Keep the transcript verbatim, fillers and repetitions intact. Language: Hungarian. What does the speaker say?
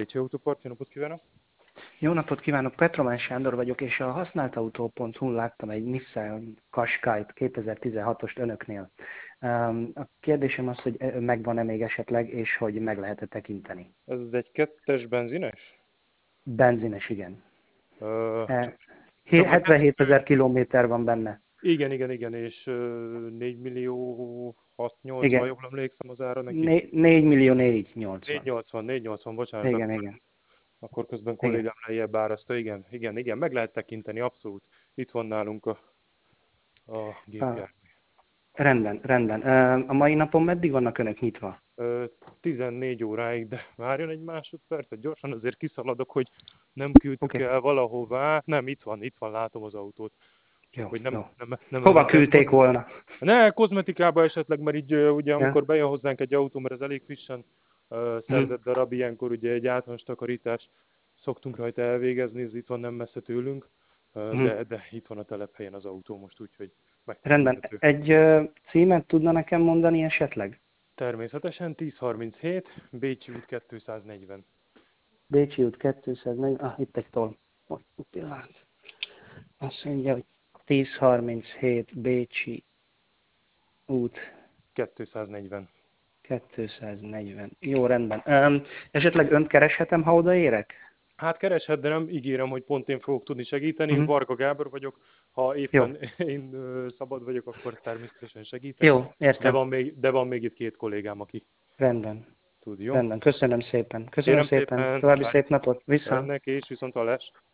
Bécsi Autópark, jó napot kívánok! Jó napot kívánok, Petromán Sándor vagyok, és a használtautó pont hu-n láttam egy Nissan Qashqai-t kétezer-tizenhatos önöknél. A kérdésem az, hogy megvan-e még esetleg, és hogy meg lehet-e tekinteni. Ez egy kettes benzines? Benzines, igen. Uh, csak, E, csak hogy hetvenhét ezer kilométer van benne. Igen, igen, igen, és uh, négy millió hatszáznyolcvan, ha Igen, jól emlékszem az ára neki. négy millió négyszáznyolcvan. négyszáznyolcvan, négyszáznyolcvan, bocsánat, Igen, akkor, igen, akkor közben igen. kollégám lejjebb árazta. Igen, igen, igen, meg lehet tekinteni, abszolút. Itt van nálunk a, a A, gépjármű. rendben, rendben. A mai napon meddig vannak önök nyitva? Uh, tizennégy óráig, de várjon egy másodpercet, gyorsan azért kiszaladok, hogy nem küldtük Oké, el valahová. Nem, itt van, itt van, látom az autót. Csak jó, hogy nem, jó. nem, nem Hova említem. küldték volna? Ne, kozmetikába esetleg, mert így ugye Ja. amikor bejön hozzánk egy autó, mert ez elég frissen uh, Mhm. szerzett darab, ilyenkor ugye egy általános takarítást szoktunk rajta elvégezni, ez itt van nem messze tőlünk, uh, Mhm. de, de itt van a telephelyen az autó most, úgyhogy Rendben. megtekinthető. Egy ö, címet tudna nekem mondani esetleg? Természetesen tíz harminchét, Bécsi út kétszáznegyven. Bécsi út kétszáznegyven, ah, itt egy toll. Most egy pillanat. Azt mondja, hogy tíz harminchét Bécsi út kétszáznegyven. kétszáznegyven. Jó, rendben. Um, esetleg önt kereshetem, ha odaérek? Hát kereshet, de nem ígérem, hogy pont én fogok tudni segíteni. Én Uh-huh. Varga Gábor vagyok. Ha Jó, éppen én ö, szabad vagyok, akkor természetesen segítek. jó, De értem. van még, de van még itt két kollégám, aki Rendben, tud, jó? rendben. Köszönöm szépen. Köszönöm Kérem szépen. szépen, További várj, szép napot. Vissza. önnek és viszont hallás.